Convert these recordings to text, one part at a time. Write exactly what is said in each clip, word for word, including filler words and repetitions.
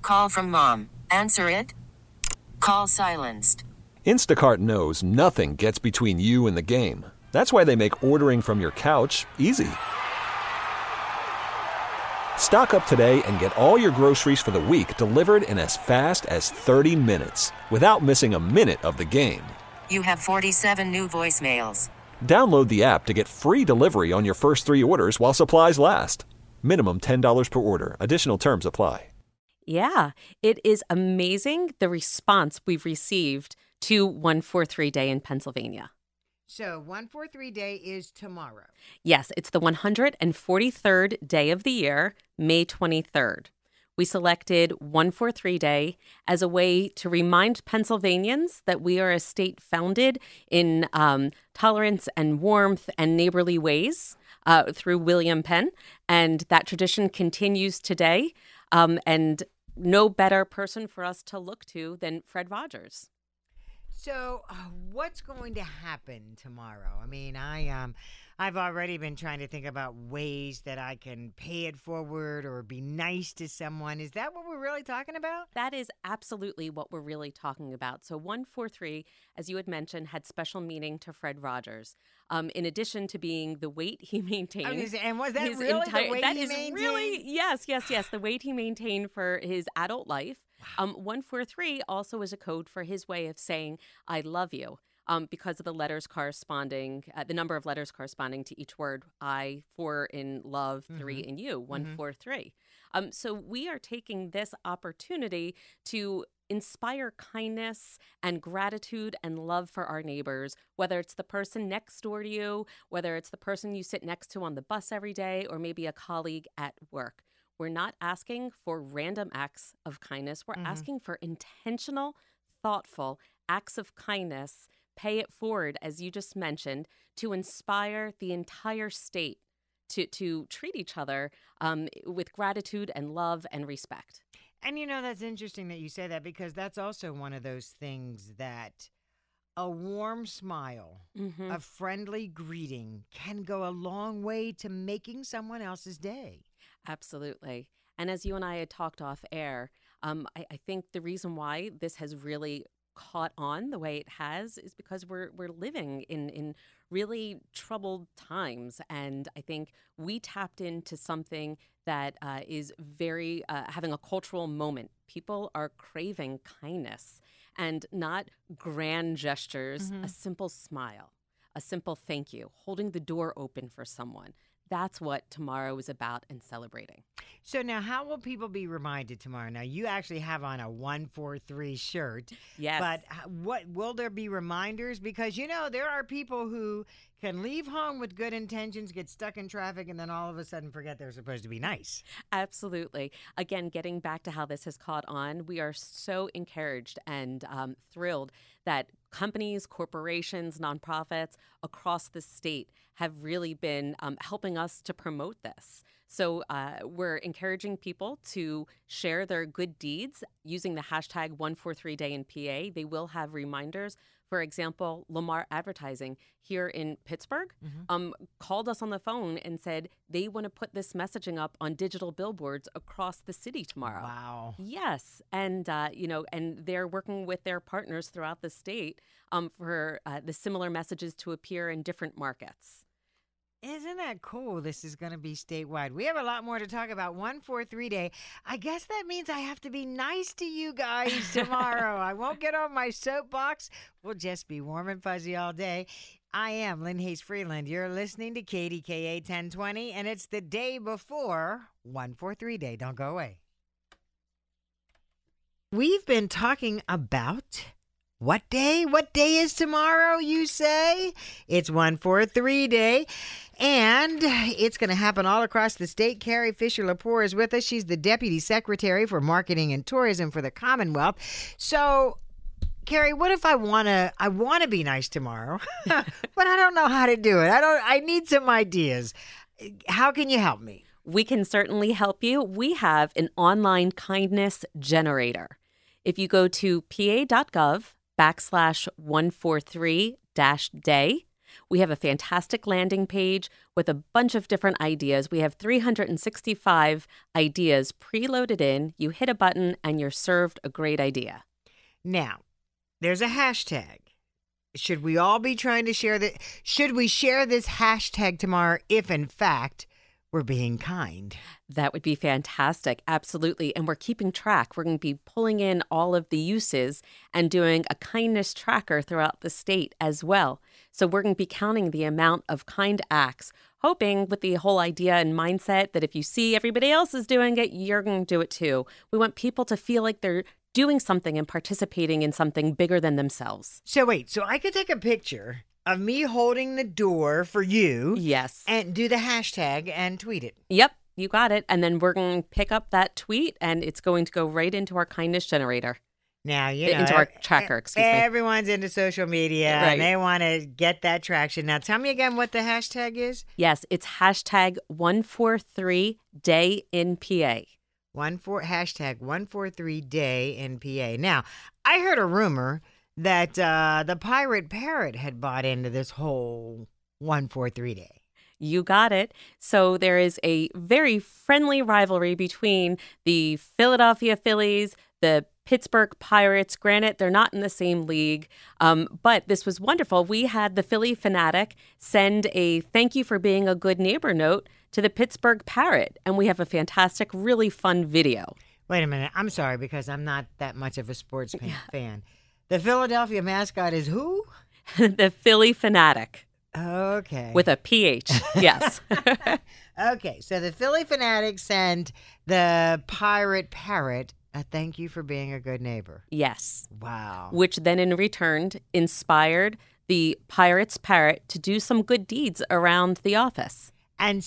Call from mom. Answer it. Call silenced. Instacart knows nothing gets between you and the game. That's why they make ordering from your couch easy. Stock up today and get all your groceries for the week delivered in as fast as thirty minutes without missing a minute of the game. You have forty-seven new voicemails. Download the app to get free delivery on your first three orders while supplies last. Minimum ten dollars per order. Additional terms apply. Yeah, it is amazing the response we've received to one forty-three Day in Pennsylvania. So one forty-three Day is tomorrow. Yes, it's the one hundred forty-third day of the year, May twenty-third. We selected one forty-three Day as a way to remind Pennsylvanians that we are a state founded in um, tolerance and warmth and neighborly ways uh, through William Penn. And that tradition continues today. Um, and no better person for us to look to than Fred Rogers. So, uh, what's going to happen tomorrow? I mean, I um, I've already been trying to think about ways that I can pay it forward or be nice to someone. Is that what we're really talking about? That is absolutely what we're really talking about. So, one forty-three, as you had mentioned, had special meaning to Fred Rogers. Um, in addition to being the weight he maintained. I was, and was that his really entire, the weight that he is maintained? Really, yes, yes, yes, the weight he maintained for his adult life. Wow. Um, one forty-three also is a code for his way of saying, I love you, um, because of the letters corresponding, uh, the number of letters corresponding to each word. I, four in love, three mm-hmm. in you, one, four, three. Um, so we are taking this opportunity to inspire kindness and gratitude and love for our neighbors, whether it's the person next door to you, whether it's the person you sit next to on the bus every day, or maybe a colleague at work. We're not asking for random acts of kindness. We're mm-hmm. asking for intentional, thoughtful acts of kindness. Pay it forward, as you just mentioned, to inspire the entire state to, to treat each other um, with gratitude and love and respect. And, you know, that's interesting that you say that, because that's also one of those things that a warm smile, mm-hmm. a friendly greeting can go a long way to making someone else's day. Absolutely. And as you and I had talked off air, um, I, I think the reason why this has really caught on the way it has is because we're we're living in, in really troubled times. And I think we tapped into something that uh, is very uh, having a cultural moment. People are craving kindness and not grand gestures, mm-hmm. a simple smile, a simple thank you, holding the door open for someone. That's what tomorrow is about and celebrating. So now, how will people be reminded tomorrow? Now, you actually have on a one forty-three shirt. Yes. But what will there be reminders? Because, you know, there are people who can leave home with good intentions, get stuck in traffic, and then all of a sudden forget they're supposed to be nice. Absolutely. Again, getting back to how this has caught on, we are so encouraged and um, thrilled that companies, corporations, nonprofits across the state have really been um, helping us to promote this. So uh, we're encouraging people to share their good deeds using the hashtag one forty-three Day in P A. They will have reminders. For example, Lamar Advertising here in Pittsburgh mm-hmm. um, called us on the phone and said they want to put this messaging up on digital billboards across the city tomorrow. Wow. Yes. And, uh, you know, and they're working with their partners throughout the state um, for uh, the similar messages to appear in different markets. Isn't that cool? This is going to be statewide. We have a lot more to talk about. one forty-three Day. I guess that means I have to be nice to you guys tomorrow. I won't get on my soapbox. We'll just be warm and fuzzy all day. I am Lynn Hayes Freeland. You're listening to K D K A ten twenty, and it's the day before one forty-three Day. Don't go away. We've been talking about... What day? What day is tomorrow, you say? It's one forty-three Day, and it's going to happen all across the state. Carrie Fisher-Lepore is with us. She's the Deputy Secretary for Marketing and Tourism for the Commonwealth. So, Carrie, what if I want to I want to be nice tomorrow, but I don't know how to do it. I don't I need some ideas. How can you help me? We can certainly help you. We have an online kindness generator. If you go to p a dot gov backslash one forty-three dash day, We have a fantastic landing page with a bunch of different ideas. We have three hundred sixty-five ideas preloaded in. You hit a button and you're served a great idea. Now, there's a hashtag. Should we all be trying to share that? Should we share this hashtag tomorrow if, in fact, we're being kind? That would be fantastic. Absolutely. And we're keeping track. We're going to be pulling in all of the uses and doing a kindness tracker throughout the state as well. So we're going to be counting the amount of kind acts, hoping with the whole idea and mindset that if you see everybody else is doing it, you're going to do it too. We want people to feel like they're doing something and participating in something bigger than themselves. So wait, so I could take a picture of me holding the door for you. Yes. And do the hashtag and tweet it. Yep, you got it. And then we're going to pick up that tweet and it's going to go right into our kindness generator. Now, you know, into our tracker, excuse me. Everyone's into social media Right. and they want to get that traction. Now, tell me again what the hashtag is. Yes, it's hashtag one forty-three day in P A. One four hashtag one four three day in P A. Now, I heard a rumor that uh, the Pirate Parrot had bought into this whole one four three day. You got it. So there is a very friendly rivalry between the Philadelphia Phillies, the Pittsburgh Pirates. Granted, they're not in the same league, um, but this was wonderful. We had the Philly Fanatic send a thank you for being a good neighbor note to the Pittsburgh Parrot, and we have a fantastic, really fun video. Wait a minute. I'm sorry because I'm not that much of a sports fan. fan. The Philadelphia mascot is who? The Philly Fanatic. Okay. With a P H, yes. Okay, so the Philly Fanatic sent the Pirate Parrot a thank you for being a good neighbor. Yes. Wow. Which then in return inspired the Pirates Parrot to do some good deeds around the office. And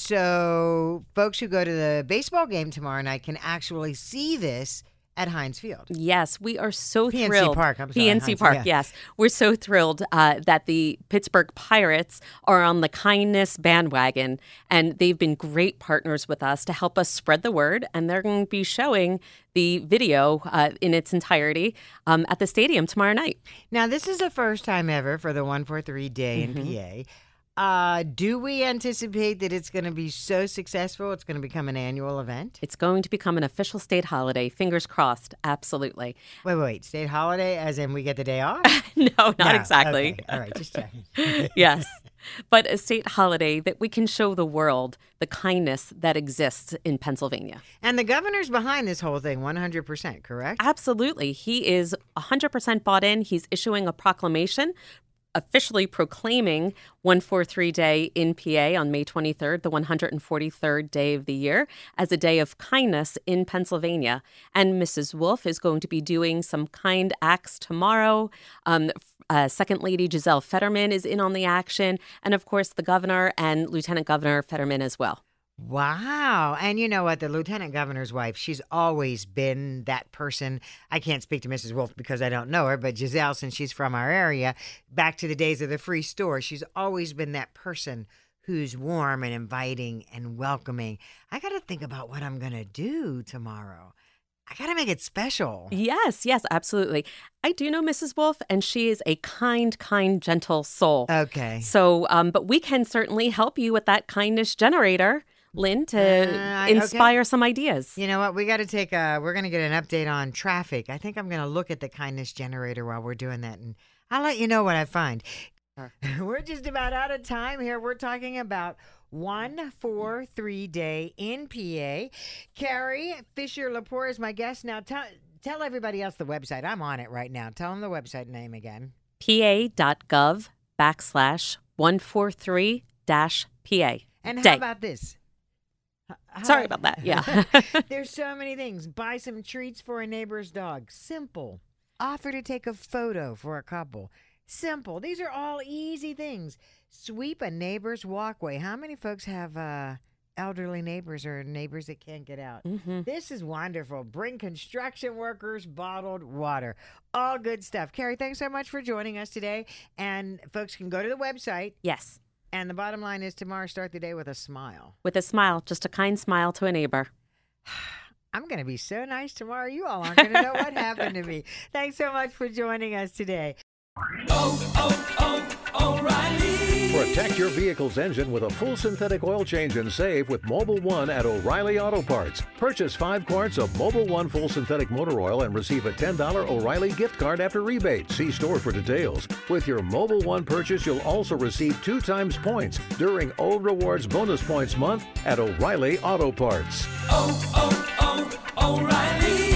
so folks who go to the baseball game tomorrow night can actually see this at Heinz Field. Yes, we are so P N C thrilled. Park, I'm sorry, P N C Heinz, Park, yeah. yes. We're so thrilled uh, that the Pittsburgh Pirates are on the kindness bandwagon, and they've been great partners with us to help us spread the word, and they're going to be showing the video uh, in its entirety um, at the stadium tomorrow night. Now, this is the first time ever for the one four three day in Mm-hmm. P A. Uh, do we anticipate that it's going to be so successful it's going to become an annual event? It's going to become an official state holiday. Fingers crossed. Absolutely. Wait, wait, wait. State holiday as in we get the day off? No, not No, exactly. okay. All right, just checking. Yes. But a state holiday that we can show the world the kindness that exists in Pennsylvania. And the governor's behind this whole thing one hundred percent, correct? Absolutely. He is one hundred percent bought in. He's issuing a proclamation officially proclaiming one forty-three Day in P A on May twenty-third, the one hundred forty-third day of the year, as a day of kindness in Pennsylvania. And Missus Wolf is going to be doing some kind acts tomorrow. Um, uh, Second Lady Giselle Fetterman is in on the action. And of course, the governor and Lieutenant Governor Fetterman as well. Wow. And you know what? The lieutenant governor's wife, she's always been that person. I can't speak to Missus Wolf because I don't know her, but Giselle, since she's from our area, back to the days of the free store, she's always been that person who's warm and inviting and welcoming. I got to think about what I'm going to do tomorrow. I got to make it special. Yes, yes, absolutely. I do know Missus Wolf, and she is a kind, kind, gentle soul. Okay. So, um, but we can certainly help you with that kindness generator, Lynn, to Uh, okay. inspire some ideas. You know what? We got to take a, we're going to get an update on traffic. I think I'm going to look at the kindness generator while we're doing that, and I'll let you know what I find. Sure. We're just about out of time here. We're talking about one forty-three Day in P A. Carrie Fisher-Lepore is my guest. Now, tell, tell everybody else the website. I'm on it right now. Tell them the website name again. pa.gov backslash 143 dash PA. And how Day. about this? How Sorry about that. Yeah. There's so many things. Buy some treats for a neighbor's dog. Simple. Offer to take a photo for a couple. Simple. These are all easy things. Sweep a neighbor's walkway. How many folks have uh, elderly neighbors or neighbors that can't get out? Mhm. This is wonderful. Bring construction workers bottled water. All good stuff. Carrie, thanks so much for joining us today. And folks can go to the website. Yes. And the bottom line is tomorrow, start the day with a smile. With a smile, just a kind smile to a neighbor. I'm going to be so nice tomorrow. You all aren't going to know what happened to me. Thanks so much for joining us today. Oh, oh, oh. O'Reilly. Protect your vehicle's engine with a full synthetic oil change and save with Mobil one at O'Reilly Auto Parts. Purchase five quarts of Mobil one full synthetic motor oil and receive a ten dollars O'Reilly gift card after rebate. See store for details. With your Mobil one purchase, you'll also receive two times points during O Rewards Bonus Points Month at O'Reilly Auto Parts. Oh, oh, oh, O'Reilly.